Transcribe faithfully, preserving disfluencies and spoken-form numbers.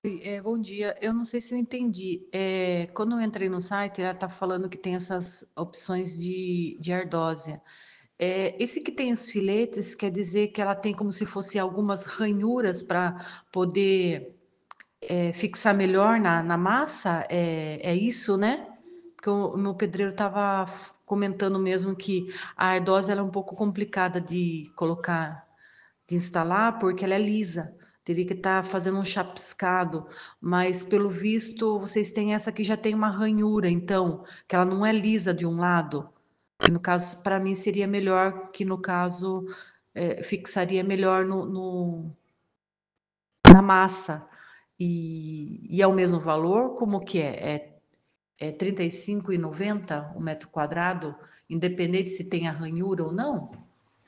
Oi, eh, bom dia. Eu não sei se eu entendi. Eh, quando eu entrei no site, ela está falando que tem essas opções de, de ardósia. Eh, esse que tem os filetes quer dizer que ela tem como se fosse algumas ranhuras para poder eh, fixar melhor na, na massa? É, é isso, né? Porque o, o meu pedreiro estava comentando mesmo que a ardósia ela é um pouco complicada de colocar, de instalar, porque ela é lisa. Teria que estar fazendo um chapiscado, mas pelo visto vocês têm essa que já tem uma ranhura, então, que ela não é lisa de um lado. Que no caso, para mim seria melhor que no caso eh, fixaria melhor no, no- na massa. E, e é o mesmo valor? Como que é? É, é trinta e cinco e noventa o metro quadrado, independente se tem a ranhura ou não?